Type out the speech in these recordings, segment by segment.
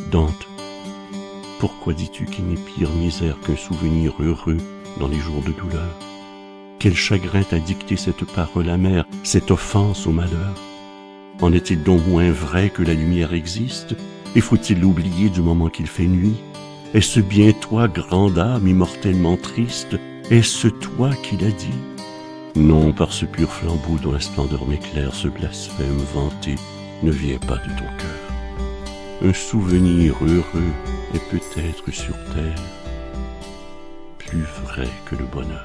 Dante, pourquoi dis-tu qu'il n'est pire misère qu'un souvenir heureux dans les jours de douleur? Quel chagrin t'a dicté cette parole amère, cette offense au malheur? En est-il donc moins vrai que la lumière existe? Et faut-il l'oublier du moment qu'il fait nuit? Est-ce bien toi, grande âme immortellement triste? Est-ce toi qui l'as dit? Non, par ce pur flambeau dont la splendeur m'éclaire, ce blasphème vanté ne vient pas de ton cœur. Un souvenir heureux est peut-être sur terre plus vrai que le bonheur.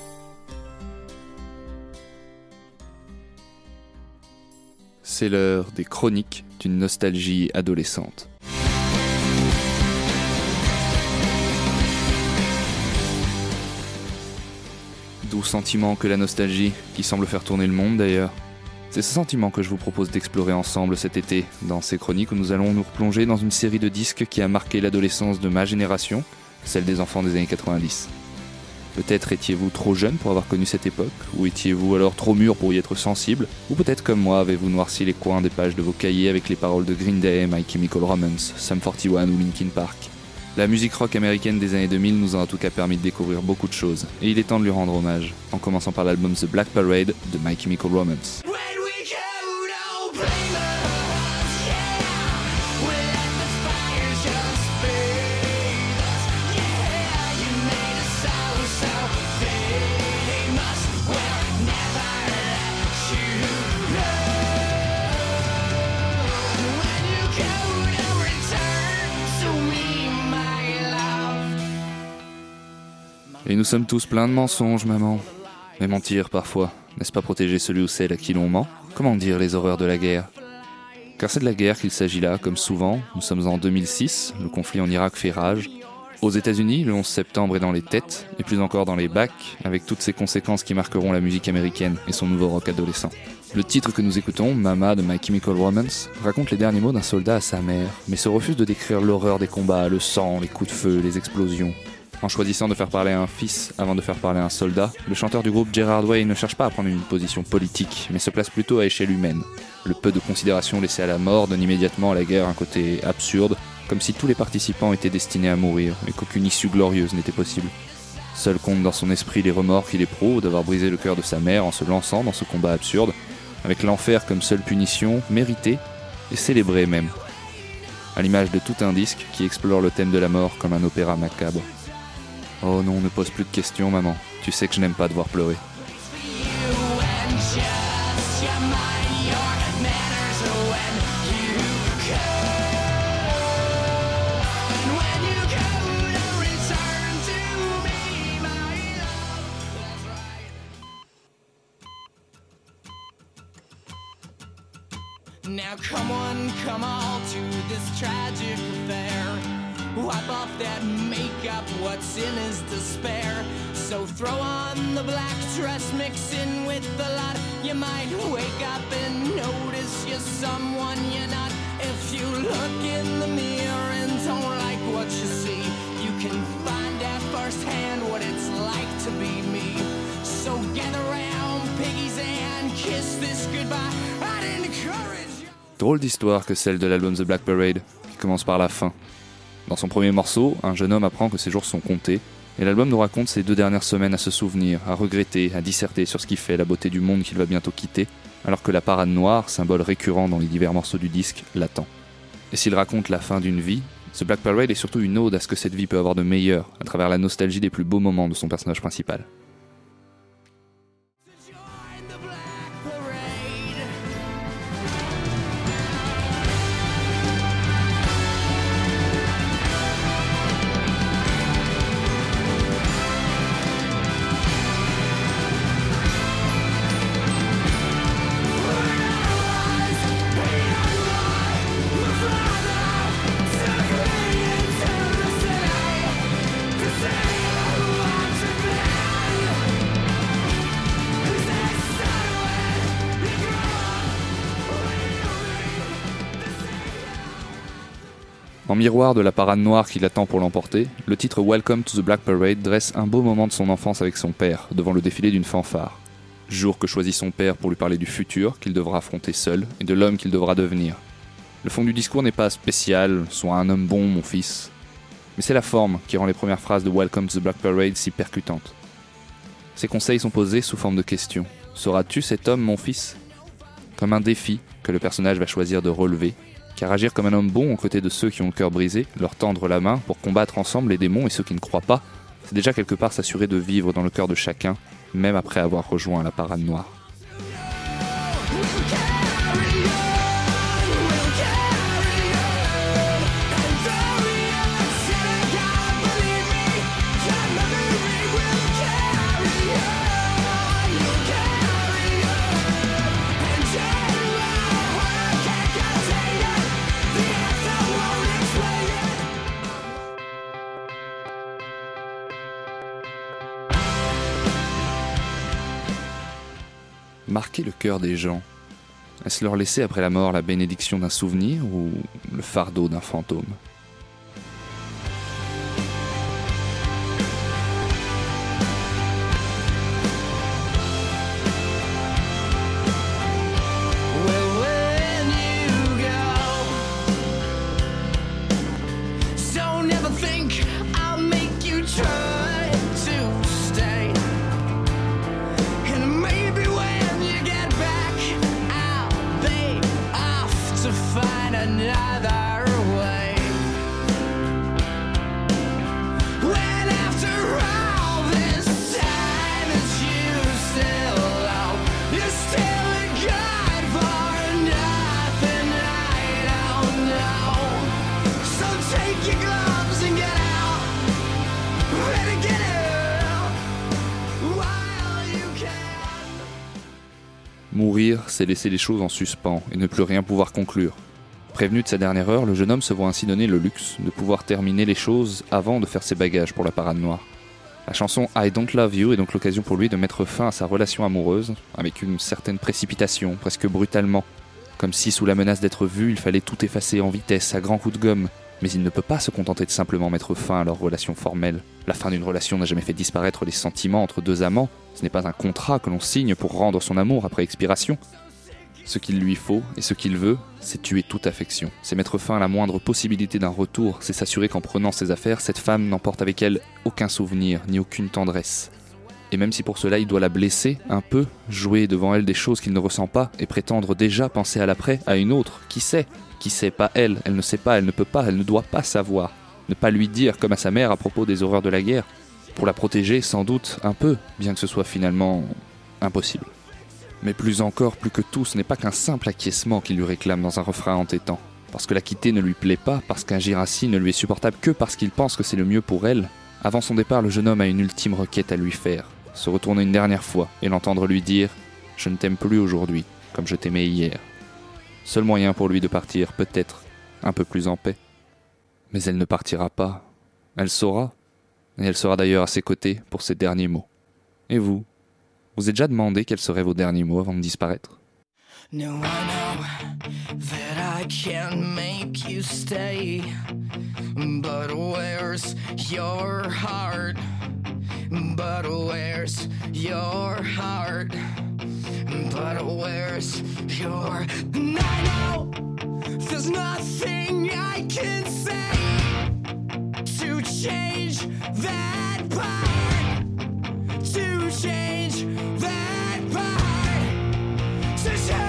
C'est l'heure des chroniques d'une nostalgie adolescente. Doux sentiment que la nostalgie, qui semble faire tourner le monde d'ailleurs. C'est ce sentiment que je vous propose d'explorer ensemble cet été, dans ces chroniques où nous allons nous replonger dans une série de disques qui a marqué l'adolescence de ma génération, celle des enfants des années 90. Peut-être étiez-vous trop jeune pour avoir connu cette époque, ou étiez-vous alors trop mûr pour y être sensible, ou peut-être comme moi avez-vous noirci les coins des pages de vos cahiers avec les paroles de Green Day, My Chemical Romance, Sum 41 ou Linkin Park. La musique rock américaine des années 2000 nous a en tout cas permis de découvrir beaucoup de choses, et il est temps de lui rendre hommage, en commençant par l'album The Black Parade de My Chemical Romance. Et nous sommes tous pleins de mensonges, maman. Mais mentir, parfois, n'est-ce pas protéger celui ou celle à qui l'on ment? Comment dire les horreurs de la guerre? Car c'est de la guerre qu'il s'agit là, comme souvent. Nous sommes en 2006, le conflit en Irak fait rage. Aux États-Unis, le 11 septembre est dans les têtes, et plus encore dans les bacs, avec toutes ces conséquences qui marqueront la musique américaine et son nouveau rock adolescent. Le titre que nous écoutons, Mama de My Chemical Romance, raconte les derniers mots d'un soldat à sa mère, mais se refuse de décrire l'horreur des combats, le sang, les coups de feu, les explosions. En choisissant de faire parler un fils avant de faire parler un soldat, le chanteur du groupe Gerard Way ne cherche pas à prendre une position politique, mais se place plutôt à échelle humaine. Le peu de considération laissée à la mort donne immédiatement à la guerre un côté absurde, comme si tous les participants étaient destinés à mourir, et qu'aucune issue glorieuse n'était possible. Seul compte dans son esprit les remords qu'il éprouve d'avoir brisé le cœur de sa mère en se lançant dans ce combat absurde, avec l'enfer comme seule punition, méritée et célébrée même. À l'image de tout un disque qui explore le thème de la mort comme un opéra macabre. Oh non, ne pose plus de questions, maman. Tu sais que je n'aime pas devoir pleurer. Now come all to this tragic affair. Wipe off that makeup, what's in is despair. So throw on the black dress, mix in with the lot. You might wake up and notice you're someone you're not. If you look in the mirror and don't like what you see, you can find out firsthand what it's like to be me. So gather round, piggies, and kiss this goodbye. I'd encourage you. Drôle d'histoire que celle de l'album The Black Parade, qui commence par la fin. Dans son premier morceau, un jeune homme apprend que ses jours sont comptés, et l'album nous raconte ses 2 dernières semaines à se souvenir, à regretter, à disserter sur ce qui fait la beauté du monde qu'il va bientôt quitter, alors que la parade noire, symbole récurrent dans les divers morceaux du disque, l'attend. Et s'il raconte la fin d'une vie, The Black Parade est surtout une ode à ce que cette vie peut avoir de meilleur, à travers la nostalgie des plus beaux moments de son personnage principal. En miroir de la parade noire qui l'attend pour l'emporter, le titre Welcome to the Black Parade dresse un beau moment de son enfance avec son père, devant le défilé d'une fanfare. Jour que choisit son père pour lui parler du futur qu'il devra affronter seul et de l'homme qu'il devra devenir. Le fond du discours n'est pas spécial, sois un homme bon, mon fils. Mais c'est la forme qui rend les premières phrases de Welcome to the Black Parade si percutantes. Ces conseils sont posés sous forme de questions. Seras-tu cet homme, mon fils ? Comme un défi que le personnage va choisir de relever, car agir comme un homme bon aux côtés de ceux qui ont le cœur brisé, leur tendre la main pour combattre ensemble les démons et ceux qui ne croient pas, c'est déjà quelque part s'assurer de vivre dans le cœur de chacun, même après avoir rejoint la parade noire. Marquer le cœur des gens, est-ce leur laisser après la mort la bénédiction d'un souvenir ou le fardeau d'un fantôme ? Mourir, c'est laisser les choses en suspens et ne plus rien pouvoir conclure. Prévenu de sa dernière heure, le jeune homme se voit ainsi donner le luxe de pouvoir terminer les choses avant de faire ses bagages pour la parade noire. La chanson I Don't Love You est donc l'occasion pour lui de mettre fin à sa relation amoureuse, avec une certaine précipitation, presque brutalement, comme si sous la menace d'être vu, il fallait tout effacer en vitesse, à grands coups de gomme. Mais il ne peut pas se contenter de simplement mettre fin à leur relation formelle. La fin d'une relation n'a jamais fait disparaître les sentiments entre deux amants. Ce n'est pas un contrat que l'on signe pour rendre son amour après expiration. Ce qu'il lui faut et ce qu'il veut, c'est tuer toute affection. C'est mettre fin à la moindre possibilité d'un retour. C'est s'assurer qu'en prenant ses affaires, cette femme n'emporte avec elle aucun souvenir, ni aucune tendresse. Et même si pour cela il doit la blesser un peu, jouer devant elle des choses qu'il ne ressent pas et prétendre déjà penser à l'après, à une autre, qui sait ? Qui sait, pas elle ne sait pas, elle ne peut pas, elle ne doit pas savoir. Ne pas lui dire comme à sa mère à propos des horreurs de la guerre. Pour la protéger, sans doute, un peu, bien que ce soit finalement impossible. Mais plus encore, plus que tout, ce n'est pas qu'un simple acquiescement qu'il lui réclame dans un refrain entêtant. Parce que la quitter ne lui plaît pas, parce qu'agir ainsi ne lui est supportable que parce qu'il pense que c'est le mieux pour elle. Avant son départ, le jeune homme a une ultime requête à lui faire. Se retourner une dernière fois et l'entendre lui dire « Je ne t'aime plus aujourd'hui, comme je t'aimais hier ». Seul moyen pour lui de partir, peut-être, un peu plus en paix. Mais elle ne partira pas. Elle saura. Et elle sera d'ailleurs à ses côtés pour ses derniers mots. Et vous êtes déjà demandé quels seraient vos derniers mots avant de disparaître ? No, I know that I can make you stay, but where's your heart? But where's your heart? But where's your... And I know there's nothing I can say to change that part, to change that part, to change.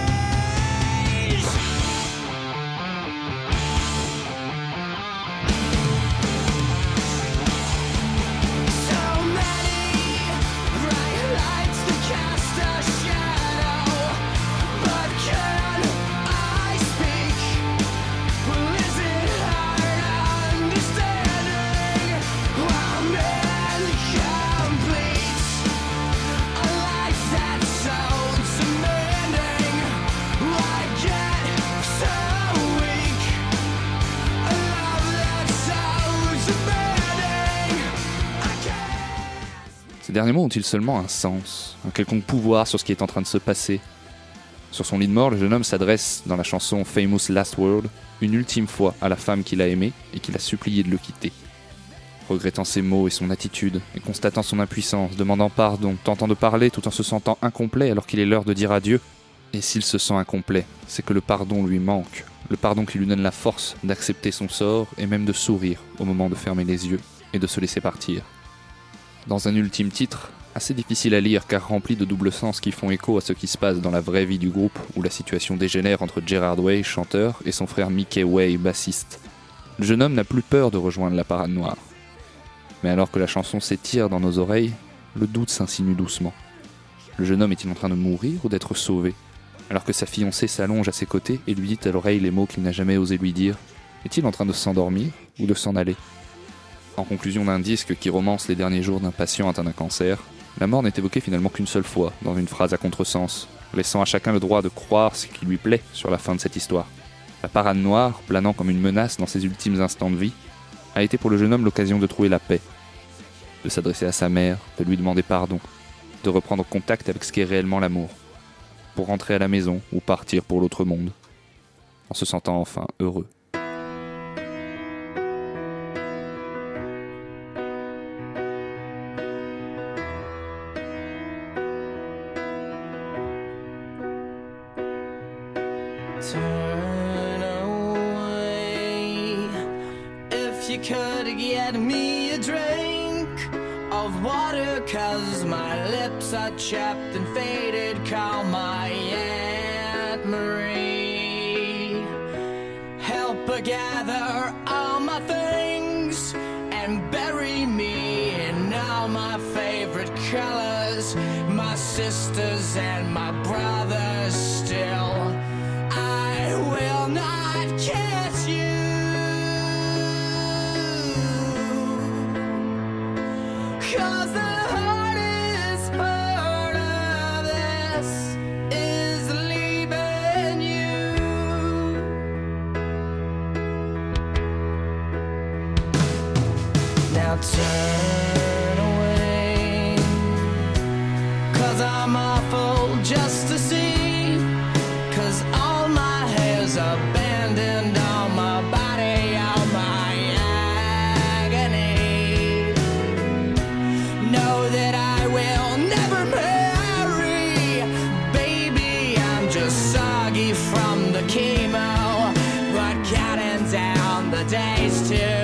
Ces derniers mots ont-ils seulement un sens, un quelconque pouvoir sur ce qui est en train de se passer ? Sur son lit de mort, le jeune homme s'adresse, dans la chanson Famous Last Word, une ultime fois à la femme qu'il a aimée et qu'il a supplié de le quitter. Regrettant ses mots et son attitude, et constatant son impuissance, demandant pardon, tentant de parler tout en se sentant incomplet alors qu'il est l'heure de dire adieu. Et s'il se sent incomplet, c'est que le pardon lui manque, Le pardon qui lui donne la force d'accepter son sort et même de sourire au moment de fermer les yeux et de se laisser partir. Dans un ultime titre, assez difficile à lire car rempli de doubles sens qui font écho à ce qui se passe dans la vraie vie du groupe où la situation dégénère entre Gerard Way, chanteur, et son frère Mickey Way, bassiste. Le jeune homme n'a plus peur de rejoindre la parade noire. Mais alors que la chanson s'étire dans nos oreilles, le doute s'insinue doucement. Le jeune homme est-il en train de mourir ou d'être sauvé ? Alors que sa fiancée s'allonge à ses côtés et lui dit à l'oreille les mots qu'il n'a jamais osé lui dire, est-il en train de s'endormir ou de s'en aller ? En conclusion d'un disque qui romance les derniers jours d'un patient atteint d'un cancer, la mort n'est évoquée finalement qu'une seule fois, dans une phrase à contresens, laissant à chacun le droit de croire ce qui lui plaît sur la fin de cette histoire. La parade noire, planant comme une menace dans ses ultimes instants de vie, a été pour le jeune homme l'occasion de trouver la paix, de s'adresser à sa mère, de lui demander pardon, de reprendre contact avec ce qu'est réellement l'amour, pour rentrer à la maison ou partir pour l'autre monde, en se sentant enfin heureux. Turn away if you could get me a drink of water, 'cause my lips are chapped and faded. Call my Aunt Marie. Help her gather all my things and bury me in all my favorite colors, my sisters and my brothers still. I will not kiss you, 'cause the hardest part of this is leaving you. Now turn away, 'cause I'm awful just to see, 'cause all my hair's abandoned on my body, all my agony. Know that I will never marry, baby, I'm just soggy from the chemo, but counting down the days to